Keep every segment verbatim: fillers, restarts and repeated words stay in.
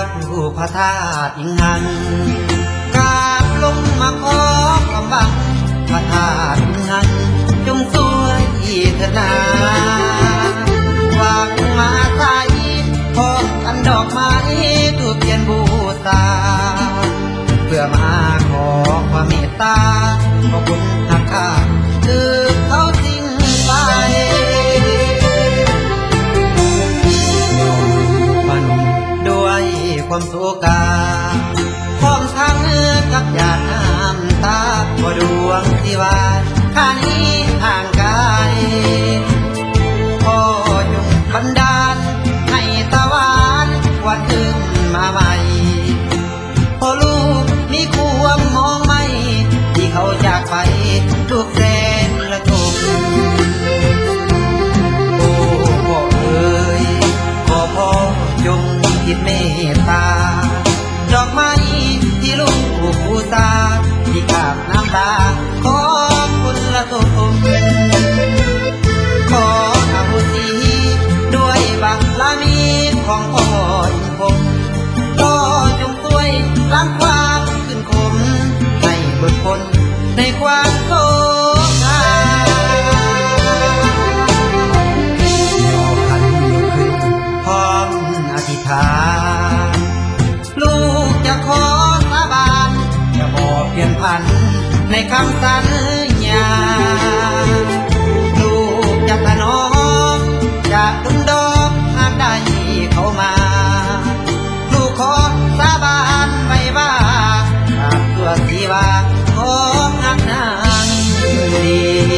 ผู้พระธาตุอิงหังกราบลงมาขอความหวังพระธาตุอิงหังจงสวยเถิดนาหวังมาใส่พร้อมกันดอกไม้ทูบเทียนบูชาเพื่อมาขอความเมตตาขอบคุณหักข้าคือเขาทิ้งไปด้วยความสุขกาพร้อมทางเนื้อกับหยาดน้ำตาพอดวงที่ว่าข้านี้ห่างไกลขอจงบันดาลให้ตะวันวันขึ้นมาใหม่พอลูกมีความมองไม่ที่เขาจากไปทุกแสนละทุกโอ้พ่อเอ๋ยขอพ่อจงคิดเมตตาดอกไม้ที่ลูกบูชาที่ขาบน้ำตาขอคุณละทุกขออาวุธด้วยบารมีของพ่ออินพงศ์ก็จงช่วยล้างความขึ้นคมให้หลุดพ้นในความโศกเศร้าย่อขันยกขึ้นพร้อมอธิษฐานลูกจะขอสาบานจะบอกเปลี่ยนพันในคำสัญญาลูกจะถนอมจะดุมดอกหากได้เข้ามาลูกขอสาบานไว้ว่าหากตัวที่ว่าขอหักนางดี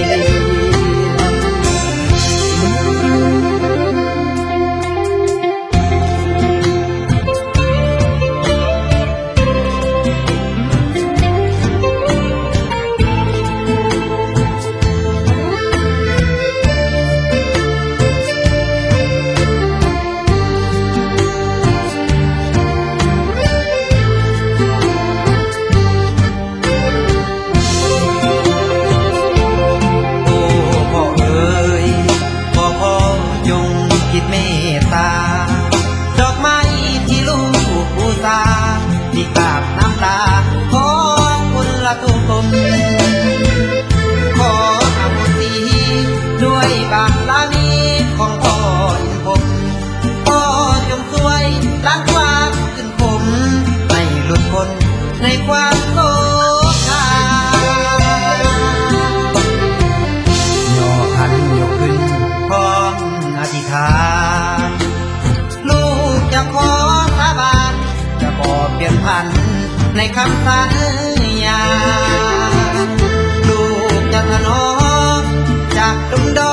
ที่กราบน้ำตาขอคุณละทุกคนขออโหสิด้วยบารมีของพ่ออินพงศ์พ่อจงช่วยล้างความขึ้นผมให้หลุดพ้นในความโศกเศร้าย่อขันยกขึ้นพร้อมอธิษฐานลูกจะขอสาบานจะบอกเปลี่ยนพันในคำสัญญาลูกจะถนอมจากดุมดอ